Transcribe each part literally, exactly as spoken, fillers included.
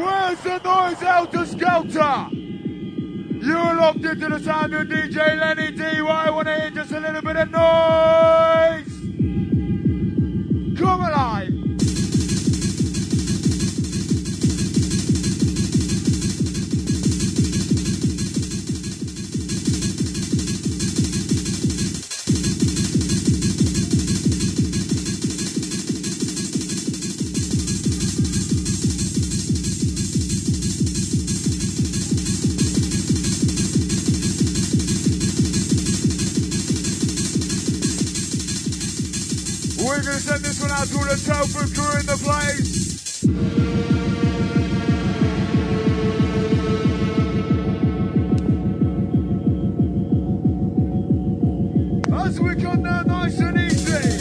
Where's the noise, Helter Skelter? You're locked into the sound of D J Lenny D. I want to hear just a little bit of noise. Come alive. We're going to send this one out to all the Telford crew in the place. As we come down nice and easy.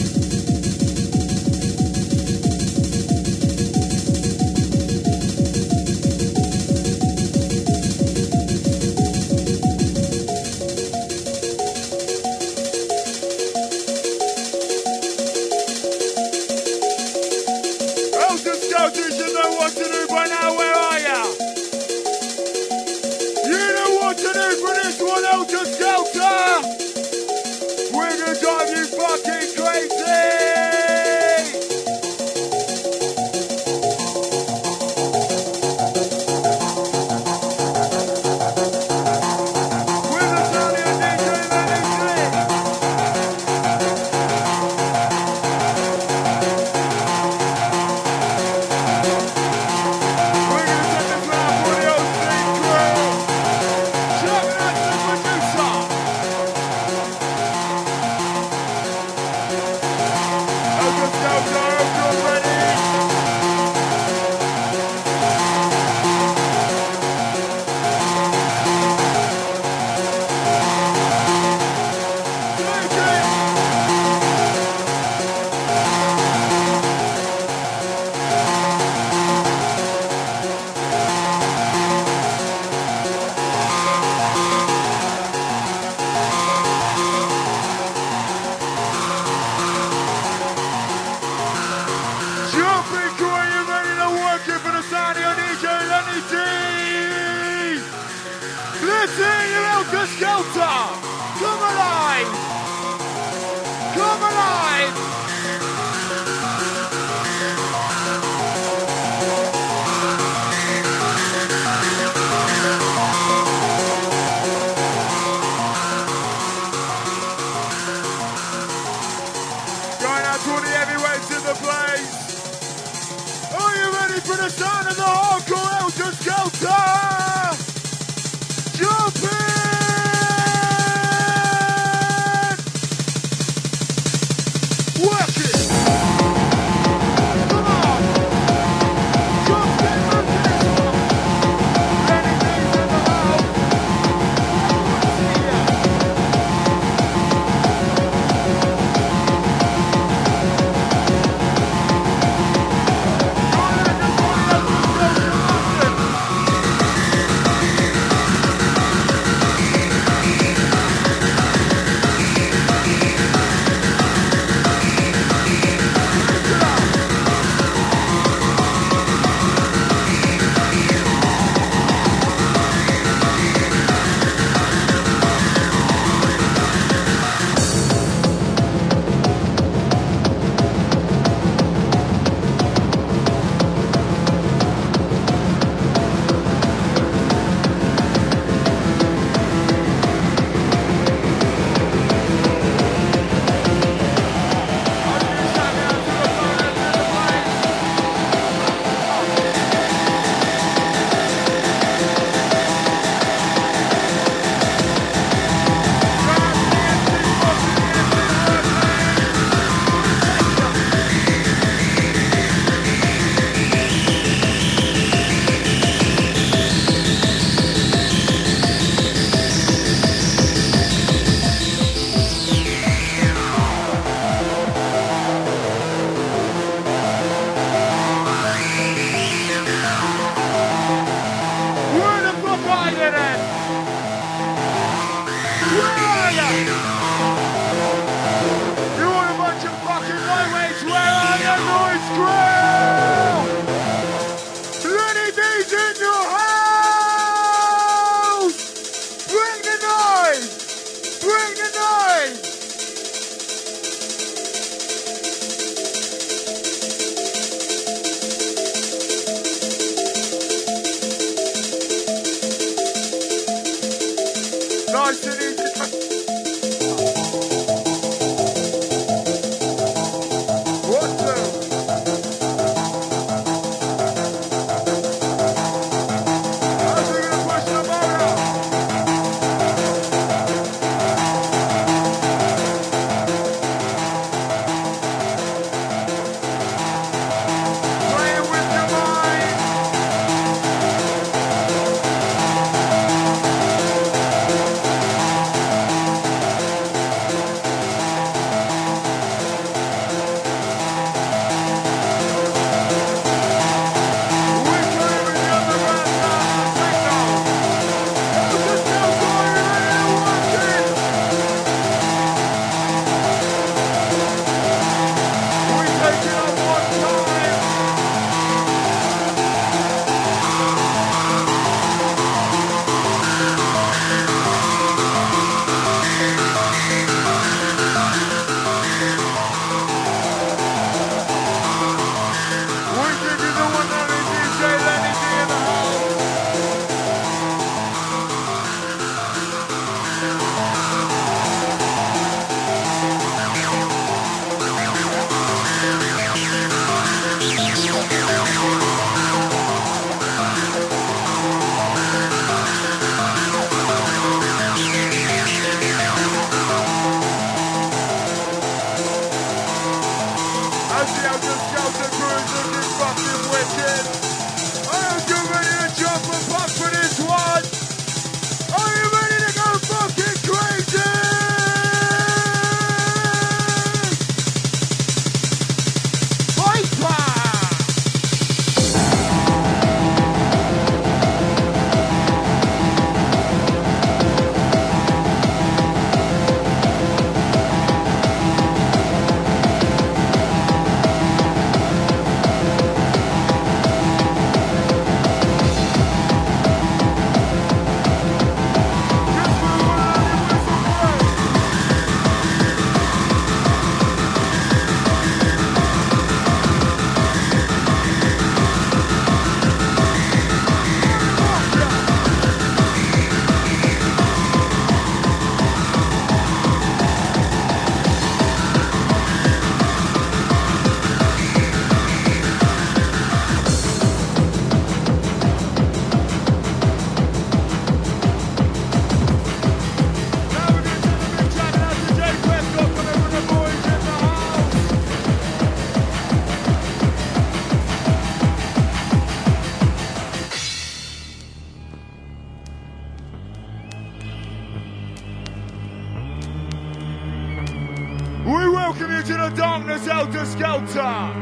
welcome you to the darkness, Helter Skelter.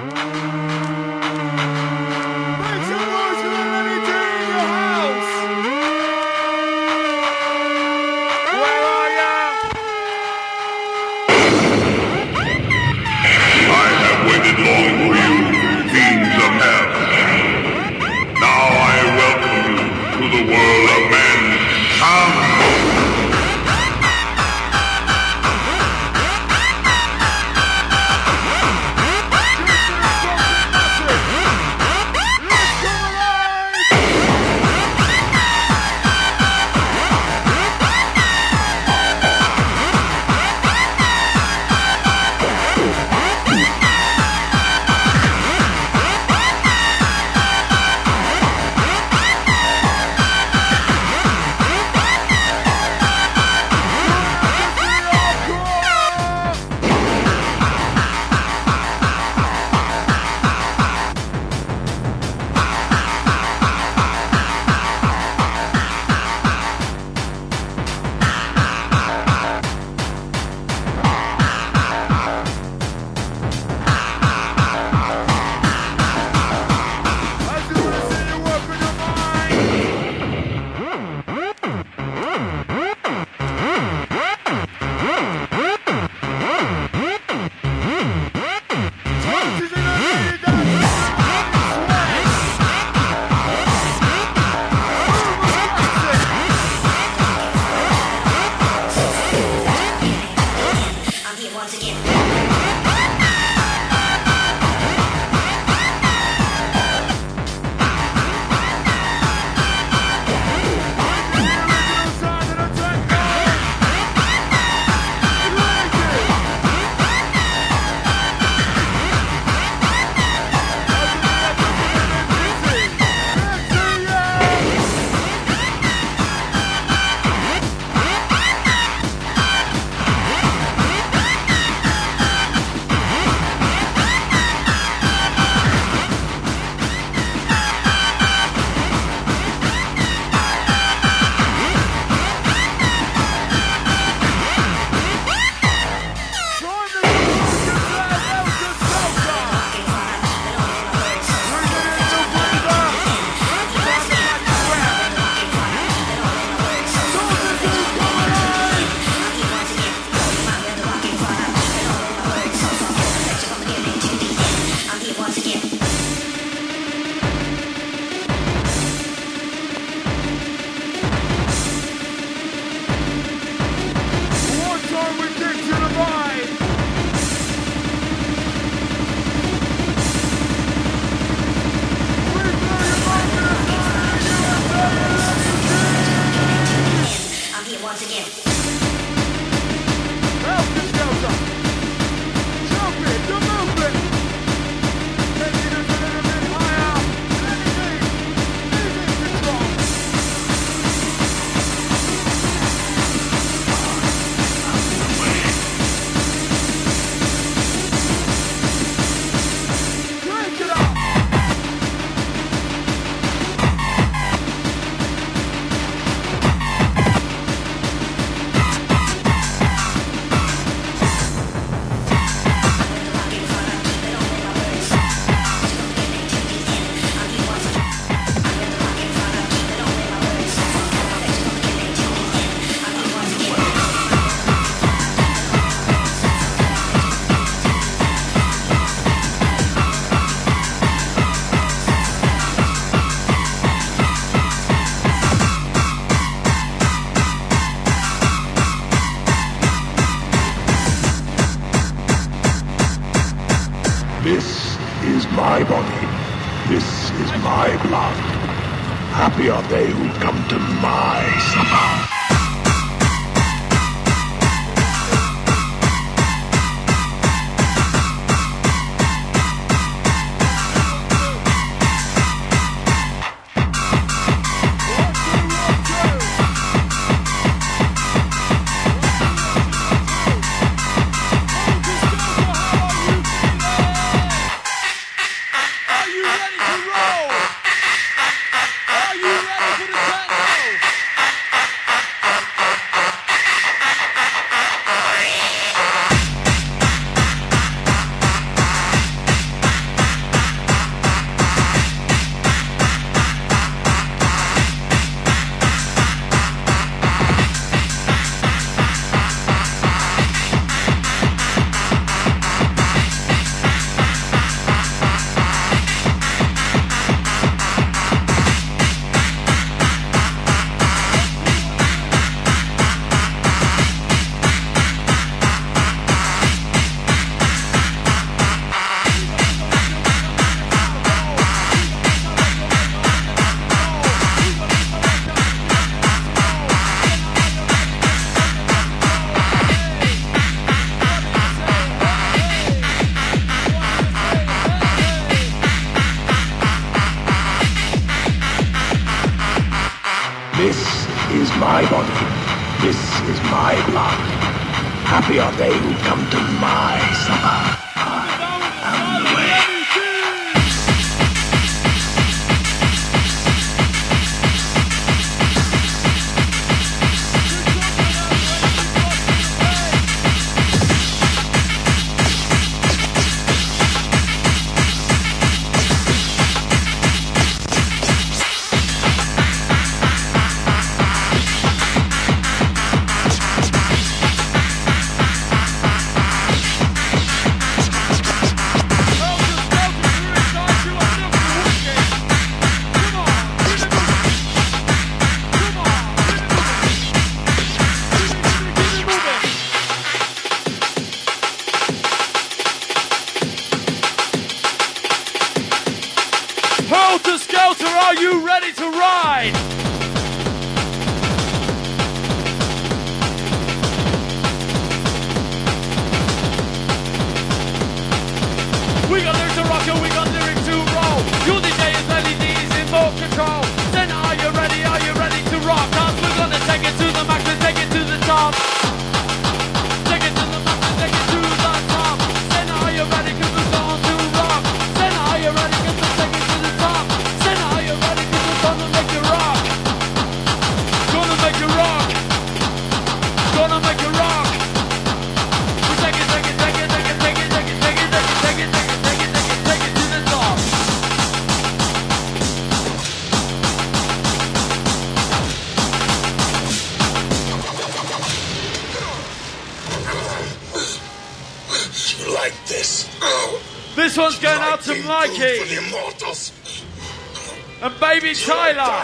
Make some noise for the Lenny D in your house. Where are ya? I have waited long for you, fiends of hell. Now I welcome you to the world of men. Come. This is my body. This is my blood. Happy are they who come to my supper. fear they who come to my supper. I'm the way. Helter Skelter, are you ready to ride? We got lyrics to rock and we got lyrics to roll. Your D J is L E Ds in more control. Then are you ready, are you ready to rock? Cause we're gonna take it to the max and take it to the top. Take it to the max and take it to the top. Then are you ready, cause we're going to rock. Then are you ready, cause we're taking it to the top. Then are you ready, cause we're gonna make you rock. Gonna make you rock. Gonna make you rock. We take it, take it, take it, take it, take it, take it, take it, take it, take it, take it, take it, take it, take it to the top. You like this? This one's going out to Mikey and baby Tyler.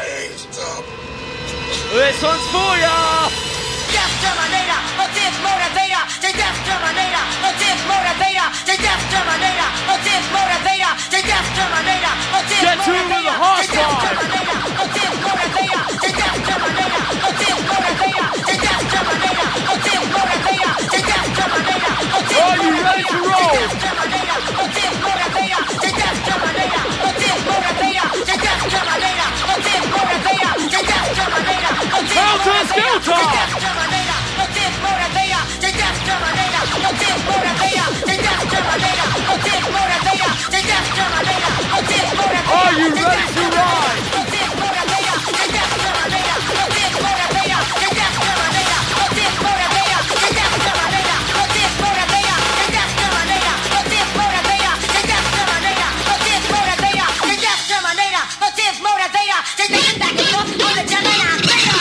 This one's for ya. Death Terminator, a death motivator, the death Terminator, a death motivator, the death Terminator, a death motivator, the death Terminator, a death Get to it with the horse ride. a death motivator, the death Terminator, a death motivator, the death Terminator, a death motivator, the death Terminator, a death Are you ready to roll? Terminator, a death motivator, the death Terminator, a death motivator, the death Terminator, a death motivator, the death Terminator, a death Helter Skelter. Terminator, a death motivator, the death Terminator, a death motivator, the death Terminator, a death motivator, the death Terminator, a death motivator. Are you ready to ride? A death motivator, the death Terminator, a death motivator, the death Terminator, a death motivator, the death Terminator, a death motivator, the death Terminator, a death motivator, the death Terminator, a death motivator, the death Terminator, a death motivator, the death back and forth on the Terminator.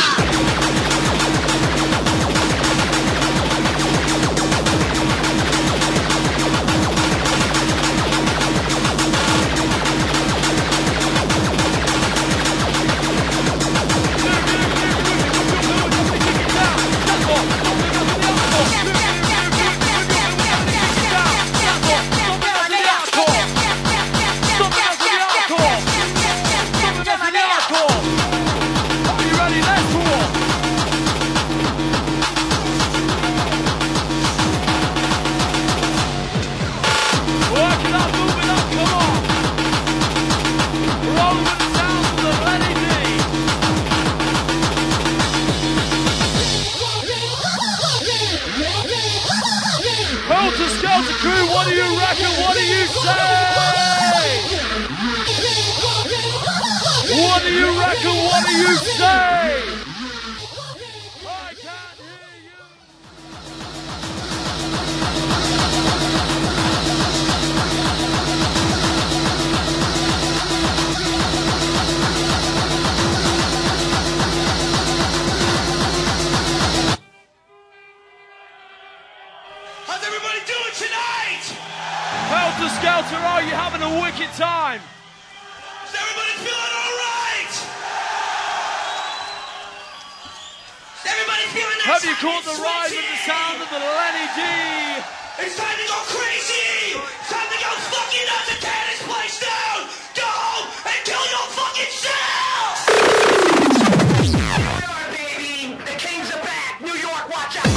Helter Skelter crew, what do you reckon? What do you say? What do you reckon? What do you say? I can't hear you. How's everybody doing tonight? Helter Skelter, are you having a wicked time? Is everybody feeling all right? Is everybody feeling that? Have you caught the ride with the sound of the Lenny D? It's time to go crazy! It's time to go fucking nuts and tear this place down! Go home and kill your fucking self! New York, baby! The Kings are back! New York, watch out!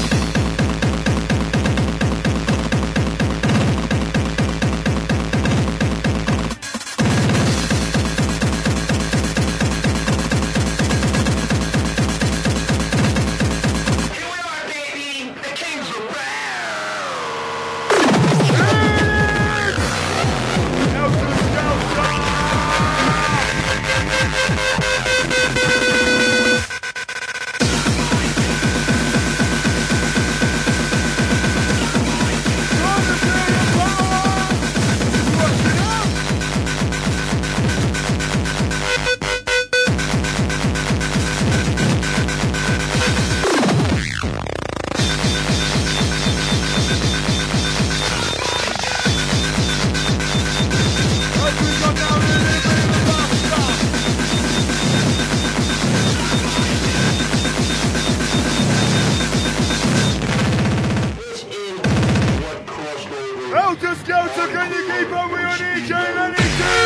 Here we are, baby! The Kings are back! Helter Skelter, can you keep up with your D J Lenny T?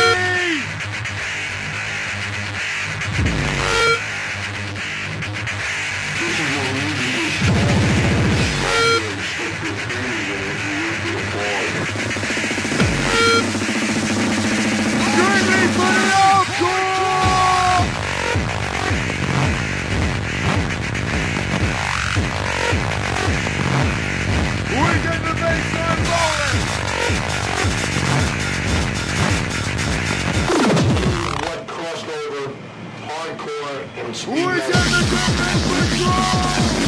Strictly for the hardcore! We get the baseline rolling! What crossover, hardcore, and speed We metal. get the Tempest Patrol!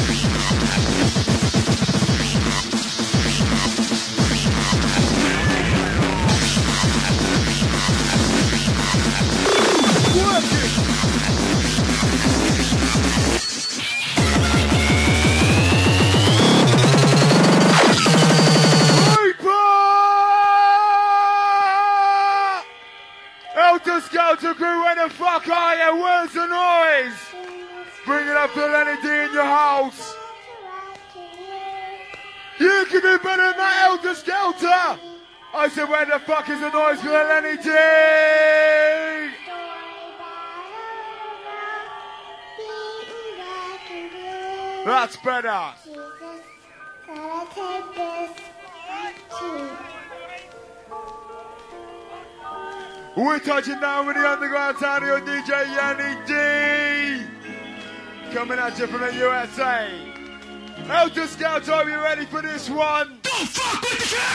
Work it! Helter Skelter crew, where the fuck are you? Where's the noise? Bring it up to Lenny D in your house. You can do better than that, Helter Skelter. I said, where the fuck is the noise for the Lenny D? That's better. We're touching down with the underground sound of your D J Yanni D. Coming at you from the U S A. Helter Skelter, are you ready for this one? Don't fuck with the cat!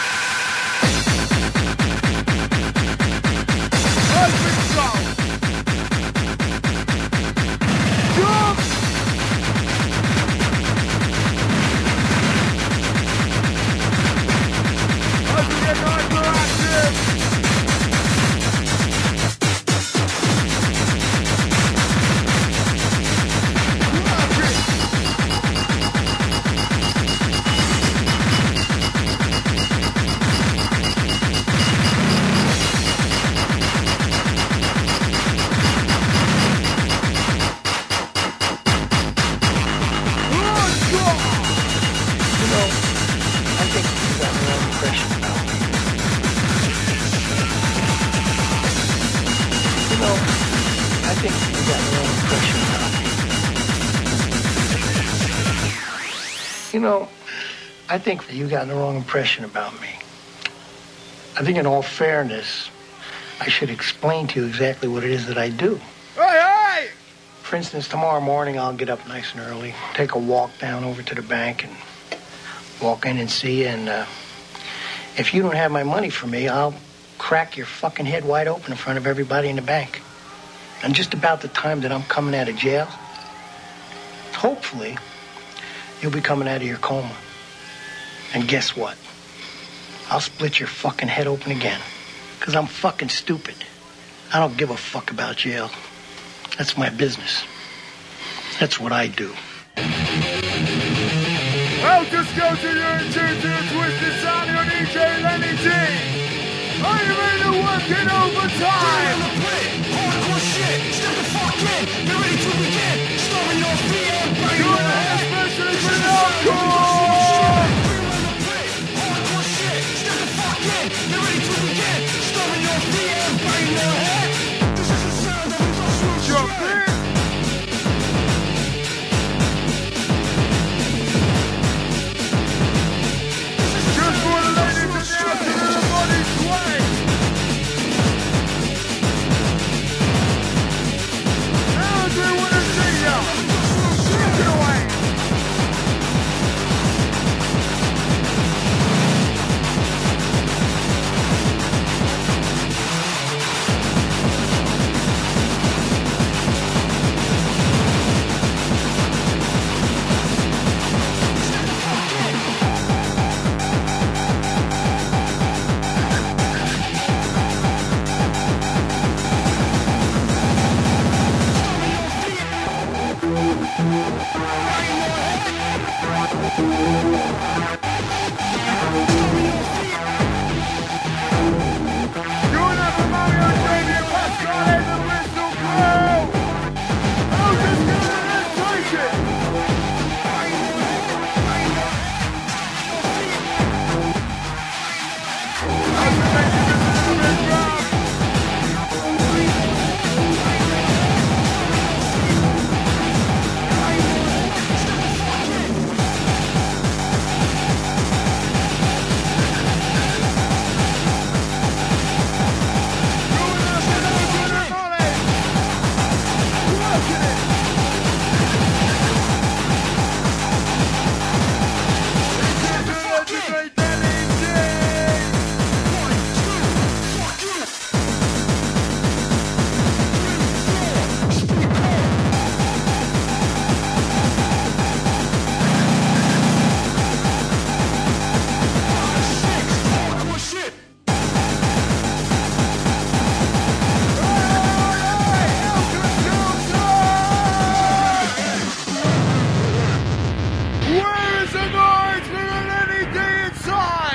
I think so. Jump! As we get hyperactive. You know, I think you got the wrong impression about me. I think in all fairness, I should explain to you exactly what it is that I do. Hey, hey! For instance, tomorrow morning I'll get up nice and early, take a walk down over to the bank and walk in and see you. And uh, if you don't have my money for me, I'll crack your fucking head wide open in front of everybody in the bank. And just about the time that I'm coming out of jail, hopefully, you'll be coming out of your coma. And guess what? I'll split your fucking head open again. Because I'm fucking stupid. I don't give a fuck about jail. That's my business. That's what I do. Helter Skelter, you're in tune to the twisted sound of your D J Lenny T. Are you ready to work it overtime? Hardcore shit, step the fuck in, get ready to begin. Storming off the air, burning Go your ahead, head. especially for the hardcore! Hardcore shit, step the fuck in, get ready to begin. Storming off the air, burning your head. This is the sound of industrial Jump shit. in! Just for the ladies in the afternoon, the body sway!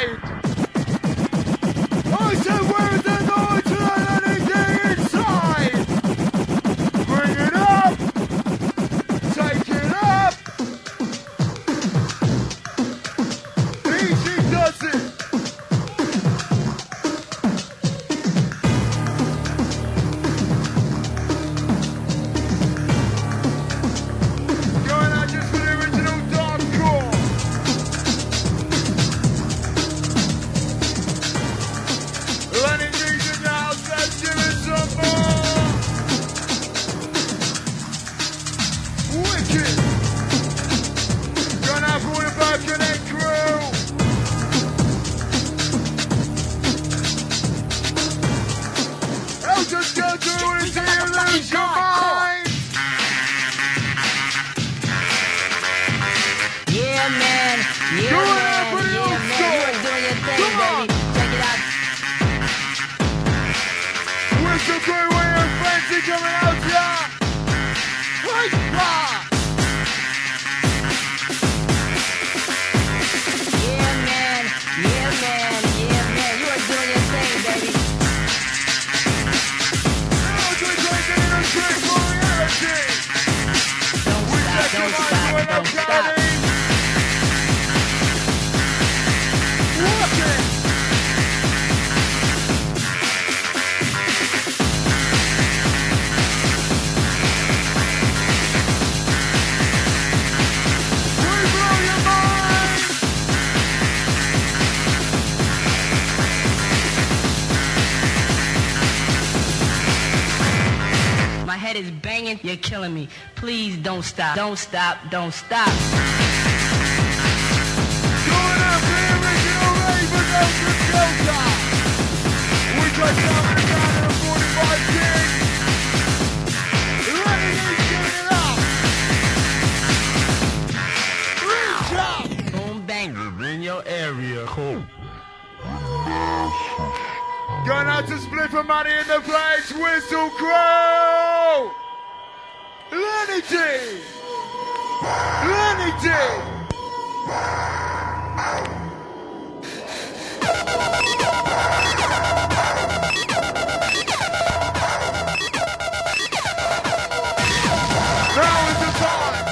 inside? I said, where's the noise to let anything inside? Bring it up. Take it up. Easy does it. Going out just for the original Darkcore. Lenny D's in the house, let's give it some more. Wicked. Going out for the back of that crew. I'll just go through it until you lose your mind. Yeah, man. Yeah, Do it man. up for the Yeah, old man. school. You are doing your thing, Come on. baby. Check it out. With the great way of fancy coming out here. Right back. Yeah, man. Yeah, man. Yeah, man. You are doing your thing, baby. Now we're taking it a straight for reality. Don't We stop. take Don't your stop. mind to Don't it, stop. Johnny. Walk it. We blow your mind. My head is banging. You're killing me. Please don't stop. Don't stop. Don't stop. Going up the original Raven Ultra Delta. We touch down in the ground in a forty-five king. Ready to get it up. Reach up. Boom, bang. In your area, cool. Going out to split for money in the place. Whistle Crow. Lenny D. Lenny D. Now is the time.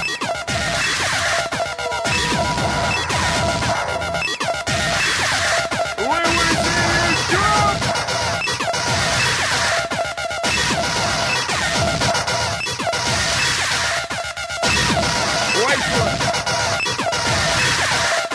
We will see you jump. Wait for it.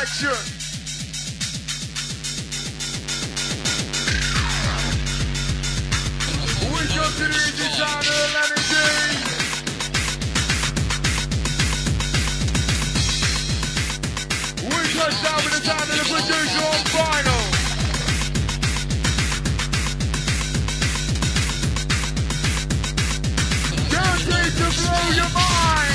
selection. We come to the easy sound of Lenny D. We touch down with the sound of the producer on vinyl. Guaranteed to blow your mind.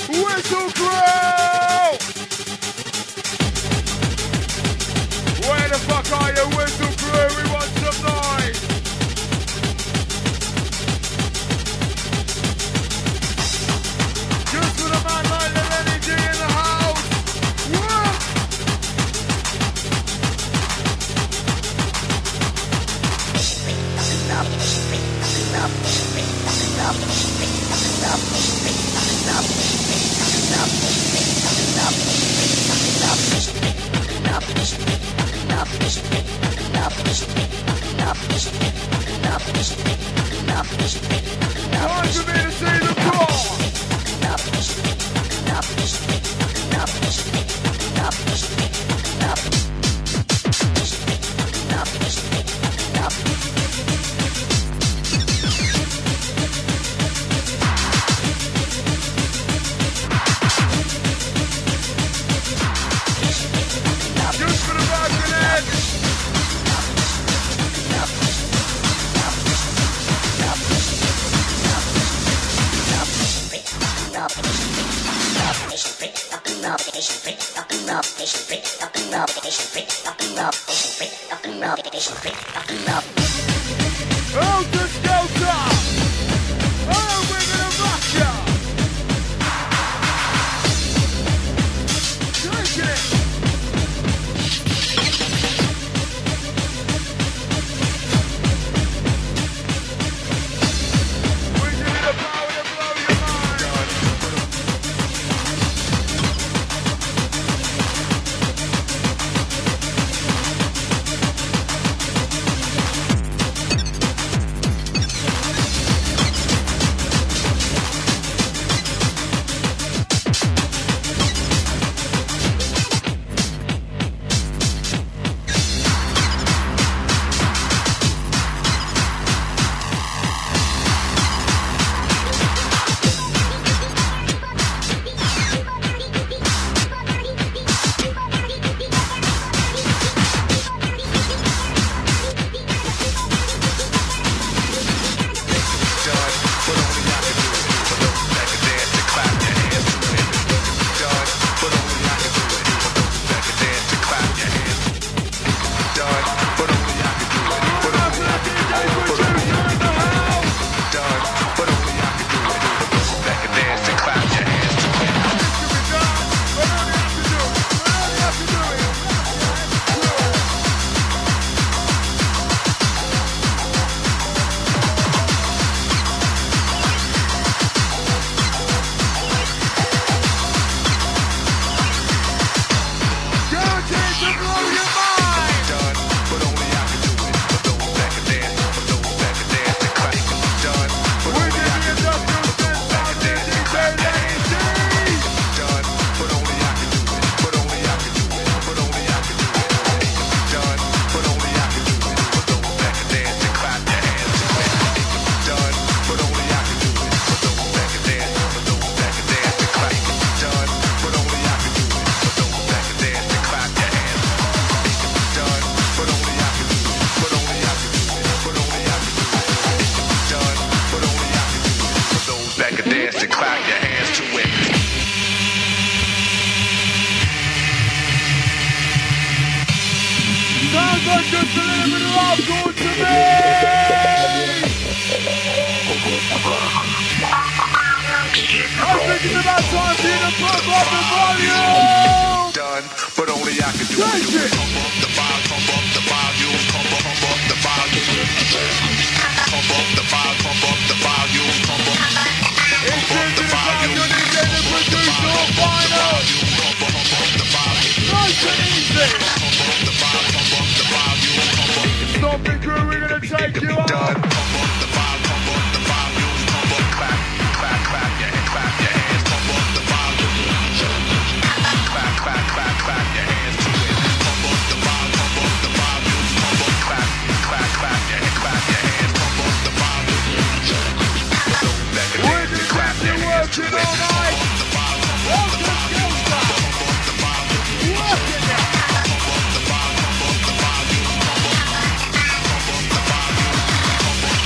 Whistle crew! Where the fuck are you, whistle crew? We want some noise! Just for the man like the Lenny D in the house! What? Time for me to see the call! Just for the rockin' head! Oh, the Delta! Oh, we're gonna rock ya! Take it! We give you the power to blow your mind! Just a little bit of hardcore to me! I think it's about time for you to pump up the volume! Done, but only I can do Take it. it! Pump up the volume, pump up the volume, pump up, pump up the volume. Pump up the volume, pump up the volume, pump up. It's into the sound you're gonna get the producer on vinyl! Pump up, pump up the volume. Nice and easy! Pump up the volume, pump up the volume, pump up. Stomping crew, we're gonna take you Done, out! pump up the volume, pump up the volume, pump up. Clap, clap, clap your hands, clap your hands, pump up the volume. Clap, clap, clap, clap your hands to it. Pump up the volume, pump up the volume, pump up. Clap, clap, clap your hands, clap your hands, pump up the volume. Back and We're dance and gonna clap get your you hands to working it. all night! Pump up the volume, pump up Oh, the just volume, go stop! pump up the volume. Working now! Pump up the volume, pump up the volume, pump up. Pump up the volume, pump up.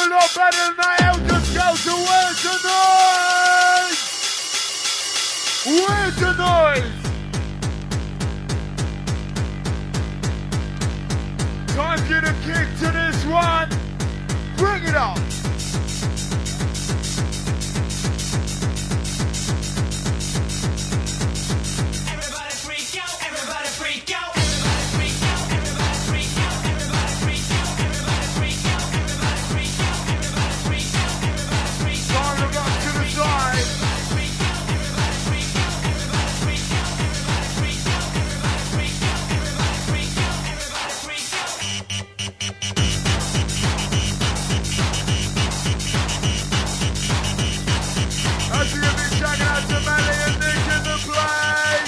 a lot better than that Elder Skelter. Where's the noise? Where's the noise? Time to get a kick to this one. Bring it on. Everybody freak out, everybody freak out, everybody freak out, everybody freak out, everybody freak out, everybody freak out, everybody freak out, everybody freak out, everybody freak out. Time to rock to the side. Everybody freak out, everybody freak out, everybody freak out, everybody freak out, everybody freak out, everybody freak out, everybody freak out. As you can be checking out to Melly and Nick in the place.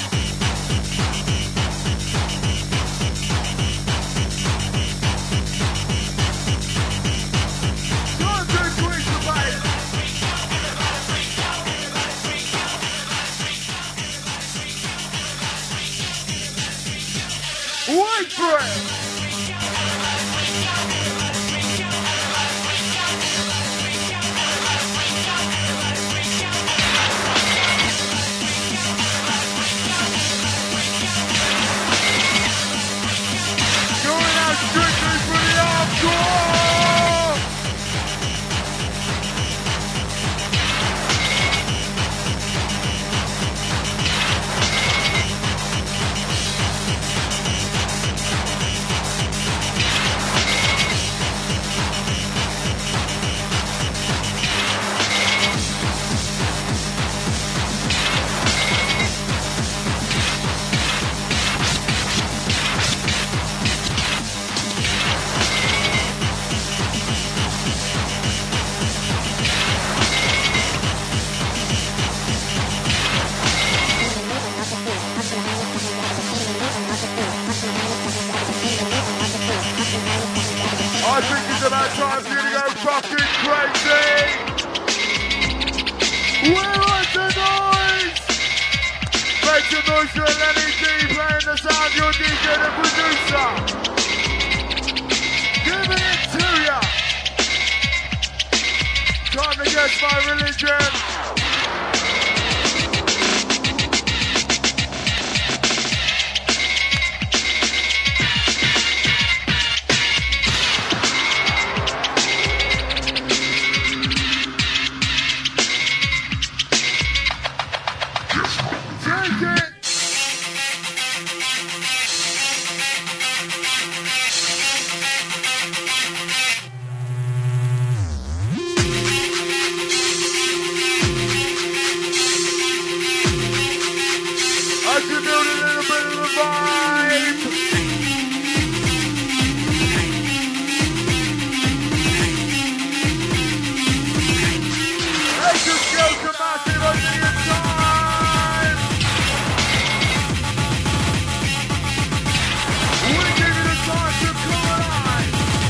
Time to tweak the bass. Wait for it. Going out strictly for the hardcore. I think it's about time for you to go fucking crazy. Where is the noise? Make some noise for Lenny D playing the sound, your D J the producer. Giving it to ya. Time to guess my religion. Take it. I can build a little bit of a vibe. Let's just go to massive on the time. We give you the time to come alive.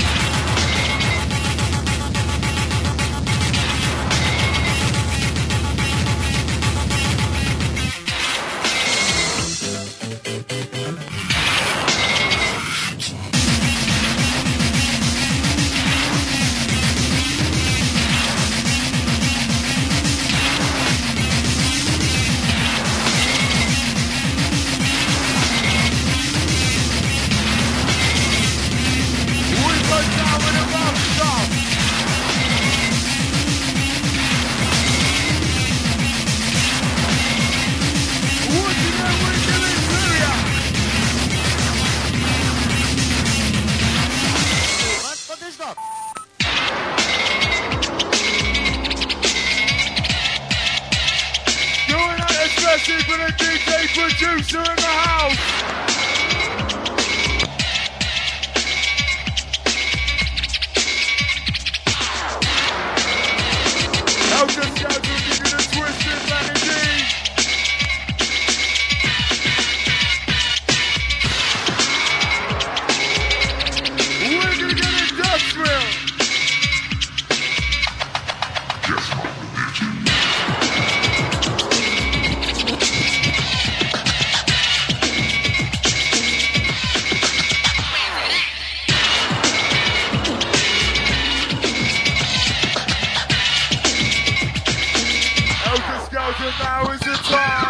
We go down with the rough stuff. What you know we give it to ya? Wat is dat? Doing it especially for the D J producer in the house. Elder Skelter give you the twisted Lenny D. We're gonna get industrial. and now is the time.